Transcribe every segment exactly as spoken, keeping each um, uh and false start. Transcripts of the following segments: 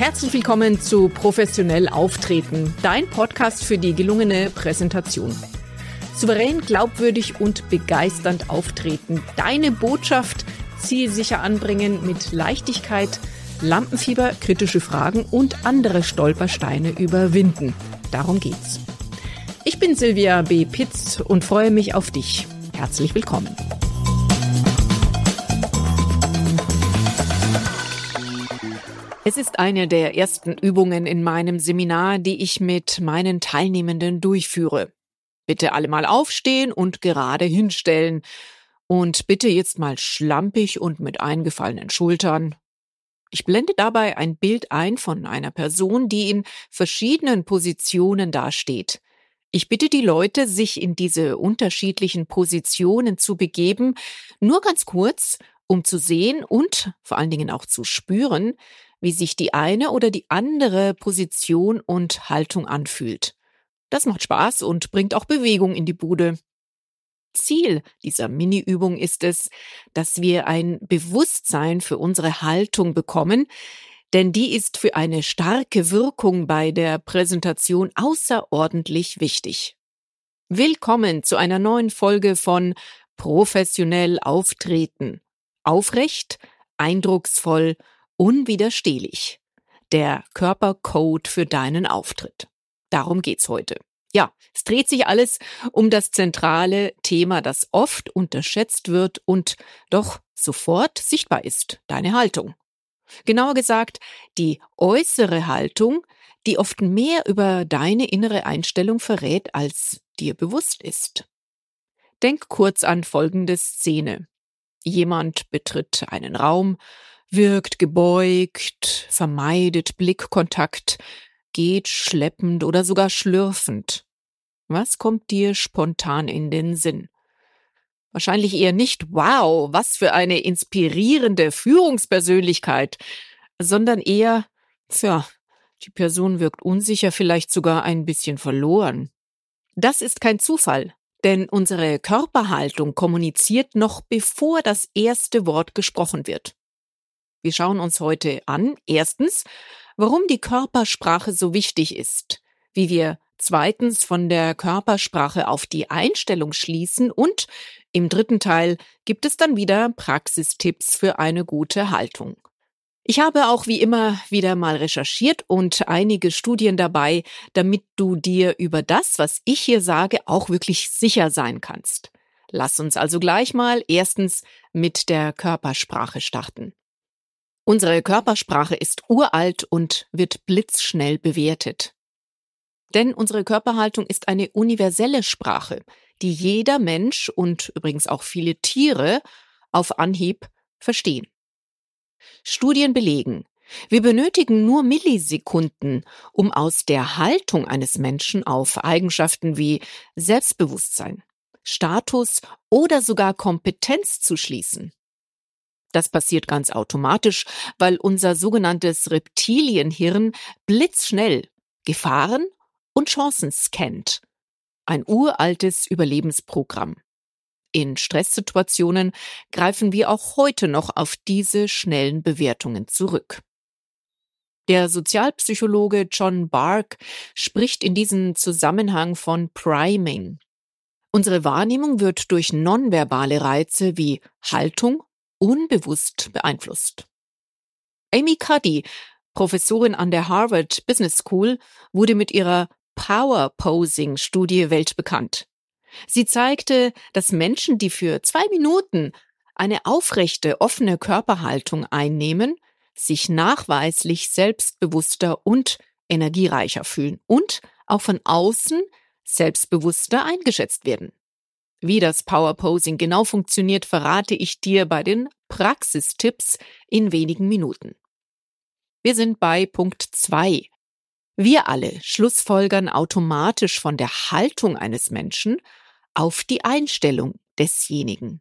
Herzlich willkommen zu Professionell Auftreten, dein Podcast für die gelungene Präsentation. Souverän, glaubwürdig und begeisternd auftreten, deine Botschaft zielsicher anbringen mit Leichtigkeit, Lampenfieber, kritische Fragen und andere Stolpersteine überwinden. Darum geht's. Ich bin Silvia B. Pitz und freue mich auf dich. Herzlich willkommen. Es ist eine der ersten Übungen in meinem Seminar, die ich mit meinen Teilnehmenden durchführe. Bitte alle mal aufstehen und gerade hinstellen. Und bitte jetzt mal schlampig und mit eingefallenen Schultern. Ich blende dabei ein Bild ein von einer Person, die in verschiedenen Positionen dasteht. Ich bitte die Leute, sich in diese unterschiedlichen Positionen zu begeben, nur ganz kurz, um zu sehen und vor allen Dingen auch zu spüren, wie sich die eine oder die andere Position und Haltung anfühlt. Das macht Spaß und bringt auch Bewegung in die Bude. Ziel dieser Mini-Übung ist es, dass wir ein Bewusstsein für unsere Haltung bekommen, denn die ist für eine starke Wirkung bei der Präsentation außerordentlich wichtig. Willkommen zu einer neuen Folge von Professionell Auftreten. Aufrecht, eindrucksvoll, unwiderstehlich. Der Körpercode für deinen Auftritt. Darum geht's heute. Ja, es dreht sich alles um das zentrale Thema, das oft unterschätzt wird und doch sofort sichtbar ist, deine Haltung. Genauer gesagt, die äußere Haltung, die oft mehr über deine innere Einstellung verrät, als dir bewusst ist. Denk kurz an folgende Szene. Jemand betritt einen Raum, wirkt gebeugt, vermeidet Blickkontakt, geht schleppend oder sogar schlürfend. Was kommt dir spontan in den Sinn? Wahrscheinlich eher nicht, wow, was für eine inspirierende Führungspersönlichkeit, sondern eher, tja, die Person wirkt unsicher, vielleicht sogar ein bisschen verloren. Das ist kein Zufall, denn unsere Körperhaltung kommuniziert noch bevor das erste Wort gesprochen wird. Wir schauen uns heute an, erstens, warum die Körpersprache so wichtig ist, wie wir zweitens von der Körpersprache auf die Einstellung schließen und im dritten Teil gibt es dann wieder Praxistipps für eine gute Haltung. Ich habe auch wie immer wieder mal recherchiert und einige Studien dabei, damit du dir über das, was ich hier sage, auch wirklich sicher sein kannst. Lass uns also gleich mal erstens mit der Körpersprache starten. Unsere Körpersprache ist uralt und wird blitzschnell bewertet. Denn unsere Körperhaltung ist eine universelle Sprache, die jeder Mensch und übrigens auch viele Tiere auf Anhieb verstehen. Studien belegen, wir benötigen nur Millisekunden, um aus der Haltung eines Menschen auf Eigenschaften wie Selbstbewusstsein, Status oder sogar Kompetenz zu schließen. Das passiert ganz automatisch, weil unser sogenanntes Reptilienhirn blitzschnell Gefahren und Chancen scannt. Ein uraltes Überlebensprogramm. In Stresssituationen greifen wir auch heute noch auf diese schnellen Bewertungen zurück. Der Sozialpsychologe John Bark spricht in diesem Zusammenhang von Priming. Unsere Wahrnehmung wird durch nonverbale Reize wie Haltung unbewusst beeinflusst. Amy Cuddy, Professorin an der Harvard Business School, wurde mit ihrer Power-Posing-Studie weltbekannt. Sie zeigte, dass Menschen, die für zwei Minuten eine aufrechte, offene Körperhaltung einnehmen, sich nachweislich selbstbewusster und energiereicher fühlen und auch von außen selbstbewusster eingeschätzt werden. Wie das Power-Posing genau funktioniert, verrate ich dir bei den Praxistipps in wenigen Minuten. Wir sind bei Punkt zwei. Wir alle schlussfolgern automatisch von der Haltung eines Menschen auf die Einstellung desjenigen.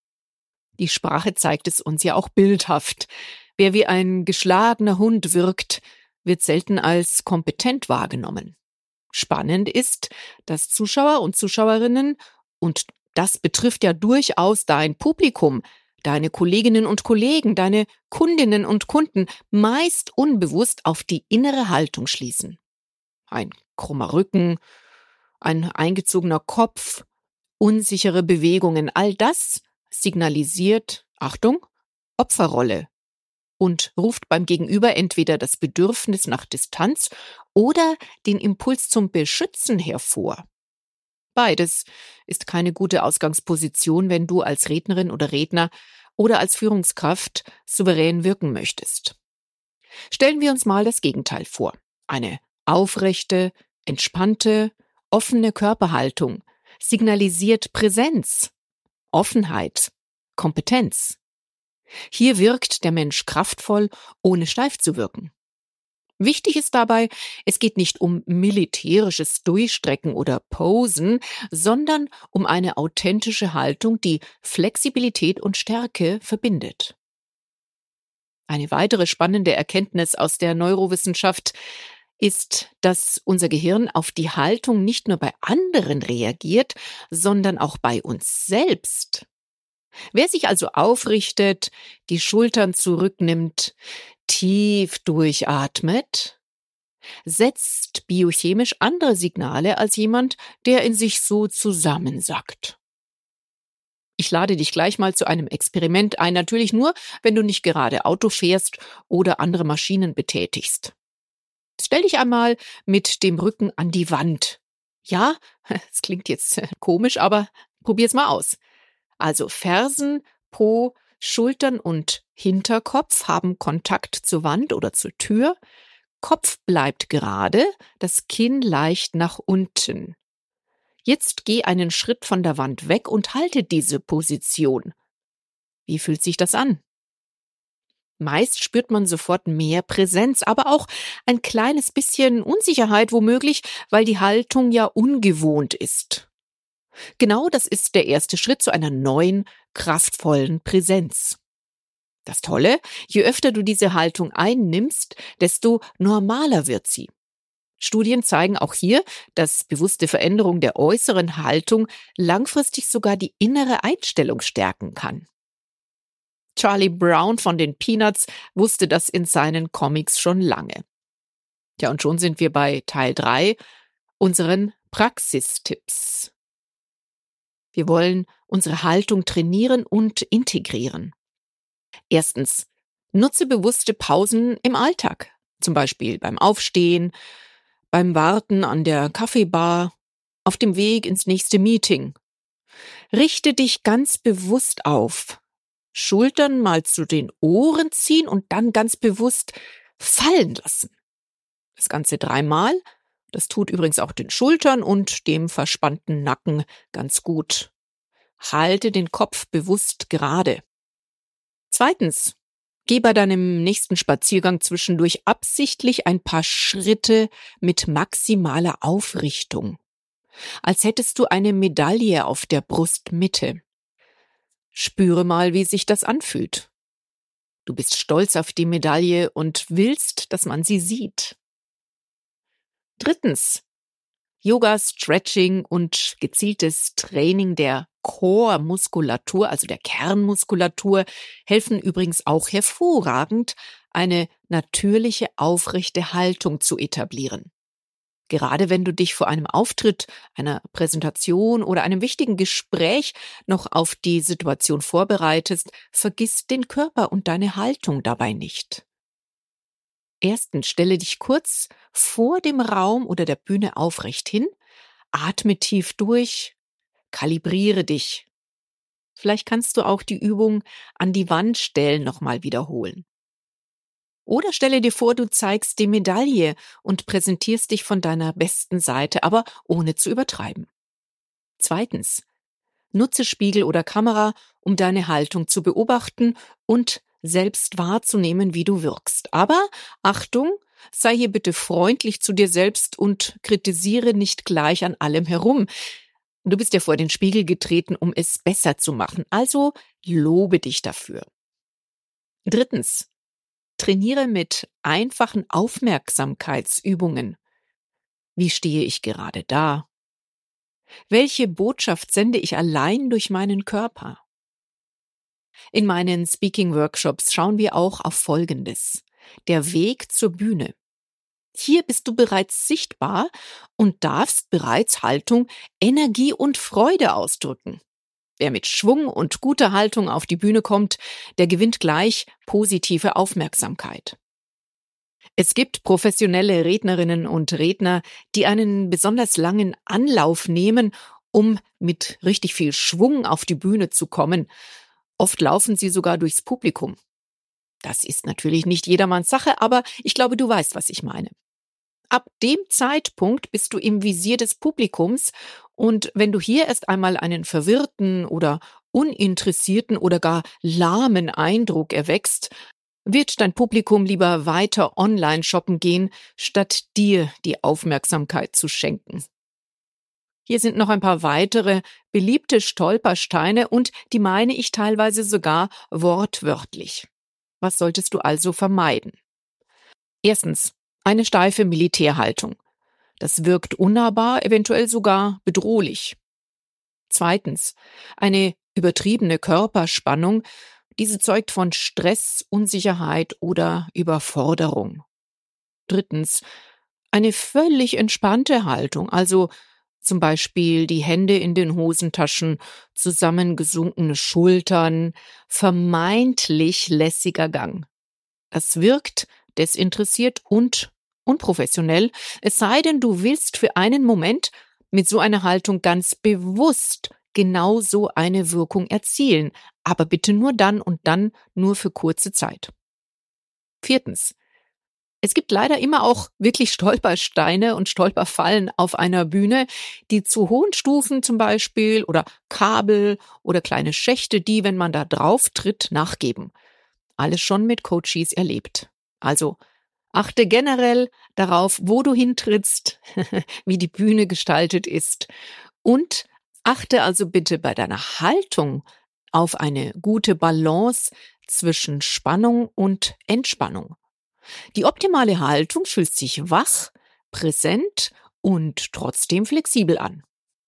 Die Sprache zeigt es uns ja auch bildhaft. Wer wie ein geschlagener Hund wirkt, wird selten als kompetent wahrgenommen. Spannend ist, dass Zuschauer und Zuschauerinnen, und das betrifft ja durchaus dein Publikum, deine Kolleginnen und Kollegen, deine Kundinnen und Kunden meist unbewusst auf die innere Haltung schließen. Ein krummer Rücken, ein eingezogener Kopf, unsichere Bewegungen, all das signalisiert, Achtung, Opferrolle und ruft beim Gegenüber entweder das Bedürfnis nach Distanz oder den Impuls zum Beschützen hervor. Beides ist keine gute Ausgangsposition, wenn du als Rednerin oder Redner oder als Führungskraft souverän wirken möchtest. Stellen wir uns mal das Gegenteil vor. Eine aufrechte, entspannte, offene Körperhaltung signalisiert Präsenz, Offenheit, Kompetenz. Hier wirkt der Mensch kraftvoll, ohne steif zu wirken. Wichtig ist dabei, es geht nicht um militärisches Durchstrecken oder Posen, sondern um eine authentische Haltung, die Flexibilität und Stärke verbindet. Eine weitere spannende Erkenntnis aus der Neurowissenschaft ist, dass unser Gehirn auf die Haltung nicht nur bei anderen reagiert, sondern auch bei uns selbst. Wer sich also aufrichtet, die Schultern zurücknimmt, tief durchatmet, setzt biochemisch andere Signale als jemand, der in sich so zusammensackt. Ich lade dich gleich mal zu einem Experiment ein, natürlich nur, wenn du nicht gerade Auto fährst oder andere Maschinen betätigst. Stell dich einmal mit dem Rücken an die Wand. Ja, es klingt jetzt komisch, aber probier's mal aus. Also Fersen, Po, Schultern und Hinterkopf haben Kontakt zur Wand oder zur Tür. Kopf bleibt gerade, das Kinn leicht nach unten. Jetzt geh einen Schritt von der Wand weg und halte diese Position. Wie fühlt sich das an? Meist spürt man sofort mehr Präsenz, aber auch ein kleines bisschen Unsicherheit womöglich, weil die Haltung ja ungewohnt ist. Genau das ist der erste Schritt zu einer neuen, kraftvollen Präsenz. Das Tolle, je öfter du diese Haltung einnimmst, desto normaler wird sie. Studien zeigen auch hier, dass bewusste Veränderung der äußeren Haltung langfristig sogar die innere Einstellung stärken kann. Charlie Brown von den Peanuts wusste das in seinen Comics schon lange. Ja, und schon sind wir bei Teil drei, unseren Praxistipps. Wir wollen unsere Haltung trainieren und integrieren. Erstens, nutze bewusste Pausen im Alltag, zum Beispiel beim Aufstehen, beim Warten an der Kaffeebar, auf dem Weg ins nächste Meeting. Richte dich ganz bewusst auf. Schultern mal zu den Ohren ziehen und dann ganz bewusst fallen lassen. Das Ganze dreimal. Das tut übrigens auch den Schultern und dem verspannten Nacken ganz gut. Halte den Kopf bewusst gerade. Zweitens, geh bei deinem nächsten Spaziergang zwischendurch absichtlich ein paar Schritte mit maximaler Aufrichtung. Als hättest du eine Medaille auf der Brustmitte. Spüre mal, wie sich das anfühlt. Du bist stolz auf die Medaille und willst, dass man sie sieht. Drittens, Yoga, Stretching und gezieltes Training der Core-Muskulatur, also der Kernmuskulatur, helfen übrigens auch hervorragend, eine natürliche, aufrechte Haltung zu etablieren. Gerade wenn du dich vor einem Auftritt, einer Präsentation oder einem wichtigen Gespräch noch auf die Situation vorbereitest, vergiss den Körper und deine Haltung dabei nicht. Erstens, stelle dich kurz vor dem Raum oder der Bühne aufrecht hin, atme tief durch, kalibriere dich. Vielleicht kannst du auch die Übung an die Wand stellen nochmal wiederholen. Oder stelle dir vor, du zeigst die Medaille und präsentierst dich von deiner besten Seite, aber ohne zu übertreiben. Zweitens, nutze Spiegel oder Kamera, um deine Haltung zu beobachten und selbst wahrzunehmen, wie du wirkst. Aber Achtung, sei hier bitte freundlich zu dir selbst und kritisiere nicht gleich an allem herum. Du bist ja vor den Spiegel getreten, um es besser zu machen, also lobe dich dafür. Drittens, trainiere mit einfachen Aufmerksamkeitsübungen. Wie stehe ich gerade da? Welche Botschaft sende ich allein durch meinen Körper? In meinen Speaking-Workshops schauen wir auch auf Folgendes: Der Weg zur Bühne. Hier bist du bereits sichtbar und darfst bereits Haltung, Energie und Freude ausdrücken. Wer mit Schwung und guter Haltung auf die Bühne kommt, der gewinnt gleich positive Aufmerksamkeit. Es gibt professionelle Rednerinnen und Redner, die einen besonders langen Anlauf nehmen, um mit richtig viel Schwung auf die Bühne zu kommen. Oft laufen sie sogar durchs Publikum. Das ist natürlich nicht jedermanns Sache, aber ich glaube, du weißt, was ich meine. Ab dem Zeitpunkt bist du im Visier des Publikums, und wenn du hier erst einmal einen verwirrten oder uninteressierten oder gar lahmen Eindruck erweckst, wird dein Publikum lieber weiter online shoppen gehen, statt dir die Aufmerksamkeit zu schenken. Hier sind noch ein paar weitere beliebte Stolpersteine, und die meine ich teilweise sogar wortwörtlich. Was solltest du also vermeiden? Erstens, eine steife Militärhaltung. Das wirkt unnahbar, eventuell sogar bedrohlich. Zweitens, eine übertriebene Körperspannung. Diese zeugt von Stress, Unsicherheit oder Überforderung. Drittens, eine völlig entspannte Haltung, also zum Beispiel die Hände in den Hosentaschen, zusammengesunkene Schultern, vermeintlich lässiger Gang. Das wirkt desinteressiert und unprofessionell, es sei denn, du willst für einen Moment mit so einer Haltung ganz bewusst genau so eine Wirkung erzielen, aber bitte nur dann und dann nur für kurze Zeit. Viertens. Es gibt leider immer auch wirklich Stolpersteine und Stolperfallen auf einer Bühne, die zu hohen Stufen zum Beispiel oder Kabel oder kleine Schächte, die, wenn man da drauf tritt, nachgeben. Alles schon mit Coaches erlebt. Also achte generell darauf, wo du hintrittst, wie die Bühne gestaltet ist, und achte also bitte bei deiner Haltung auf eine gute Balance zwischen Spannung und Entspannung. Die optimale Haltung fühlt sich wach, präsent und trotzdem flexibel an.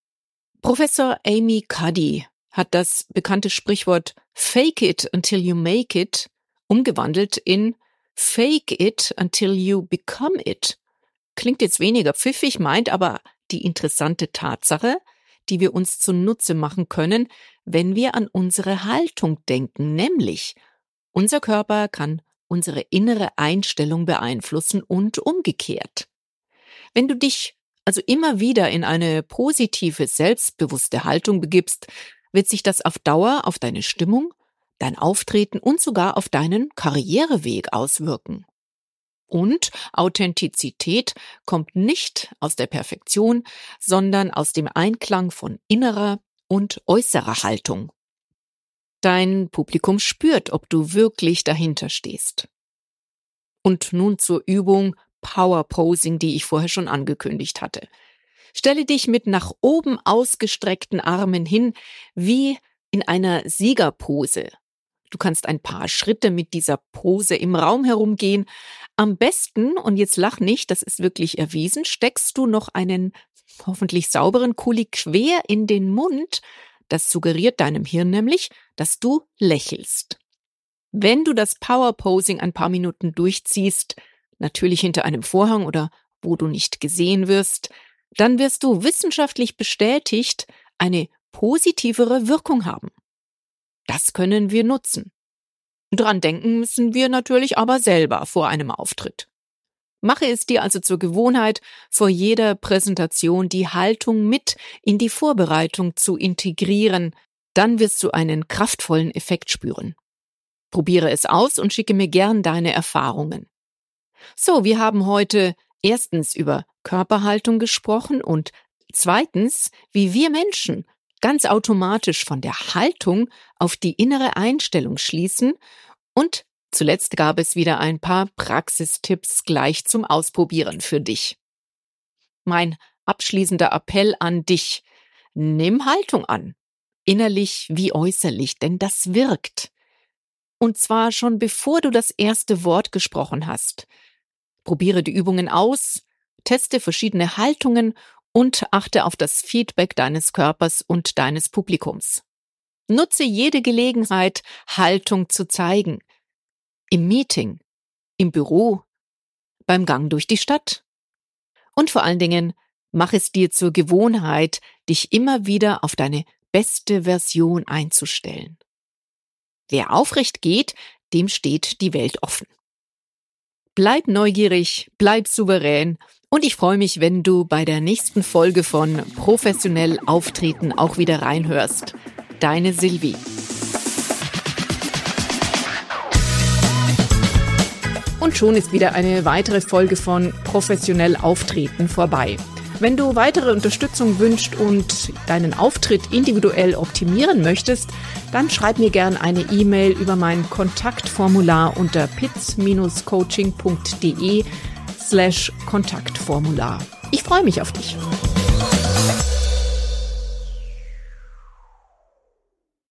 Professor Amy Cuddy hat das bekannte Sprichwort "Fake it until you make it" umgewandelt in "Fake it until you become it". Klingt jetzt weniger pfiffig, meint aber die interessante Tatsache, die wir uns zunutze machen können, wenn wir an unsere Haltung denken, nämlich unser Körper kann unsere innere Einstellung beeinflussen und umgekehrt. Wenn du dich also immer wieder in eine positive, selbstbewusste Haltung begibst, wird sich das auf Dauer auf deine Stimmung, dein Auftreten und sogar auf deinen Karriereweg auswirken. Und Authentizität kommt nicht aus der Perfektion, sondern aus dem Einklang von innerer und äußerer Haltung. Dein Publikum spürt, ob du wirklich dahinter stehst. Und nun zur Übung Power Posing, die ich vorher schon angekündigt hatte. Stelle dich mit nach oben ausgestreckten Armen hin, wie in einer Siegerpose. Du kannst ein paar Schritte mit dieser Pose im Raum herumgehen. Am besten, und jetzt lach nicht, das ist wirklich erwiesen, steckst du noch einen hoffentlich sauberen Kuli quer in den Mund. Das suggeriert deinem Hirn nämlich, dass du lächelst. Wenn du das Power Posing ein paar Minuten durchziehst, natürlich hinter einem Vorhang oder wo du nicht gesehen wirst, dann wirst du wissenschaftlich bestätigt eine positivere Wirkung haben. Das können wir nutzen. Dran denken müssen wir natürlich aber selber vor einem Auftritt. Mache es dir also zur Gewohnheit, vor jeder Präsentation die Haltung mit in die Vorbereitung zu integrieren, dann wirst du einen kraftvollen Effekt spüren. Probiere es aus und schicke mir gern deine Erfahrungen. So, wir haben heute erstens über Körperhaltung gesprochen und zweitens, wie wir Menschen ganz automatisch von der Haltung auf die innere Einstellung schließen, und zuletzt gab es wieder ein paar Praxistipps gleich zum Ausprobieren für dich. Mein abschließender Appell an dich: Nimm Haltung an, innerlich wie äußerlich, denn das wirkt. Und zwar schon bevor du das erste Wort gesprochen hast. Probiere die Übungen aus, teste verschiedene Haltungen und achte auf das Feedback deines Körpers und deines Publikums. Nutze jede Gelegenheit, Haltung zu zeigen. Im Meeting, im Büro, beim Gang durch die Stadt. Und vor allen Dingen, mach es dir zur Gewohnheit, dich immer wieder auf deine beste Version einzustellen. Wer aufrecht geht, dem steht die Welt offen. Bleib neugierig, bleib souverän und ich freue mich, wenn du bei der nächsten Folge von Professionell Auftreten auch wieder reinhörst. Deine Silvi. Und schon ist wieder eine weitere Folge von Professionell Auftreten vorbei. Wenn du weitere Unterstützung wünschst und deinen Auftritt individuell optimieren möchtest, dann schreib mir gern eine E-Mail über mein Kontaktformular unter pitz-coaching.de slash Kontaktformular. Ich freue mich auf dich.